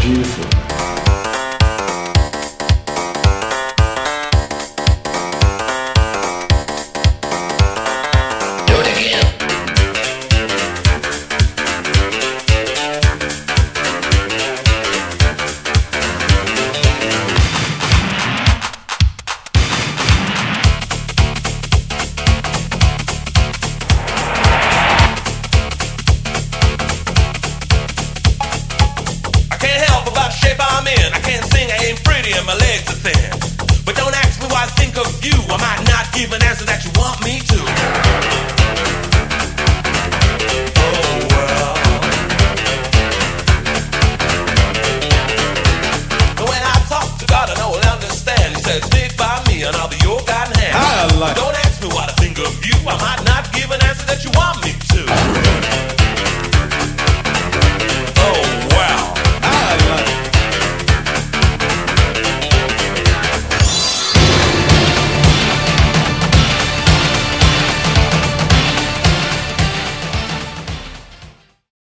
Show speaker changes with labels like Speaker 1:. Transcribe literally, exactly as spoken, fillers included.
Speaker 1: beautiful.
Speaker 2: My legs are thin, but don't ask me why I think of you. I might not give an answer that you want me to. Oh well. But when I talk to God, I know He'll understand. He said, "Stick by me, and I'll be your guiding hand."
Speaker 1: I like.
Speaker 2: Don't ask me why I think of you. I might not give an answer that you want me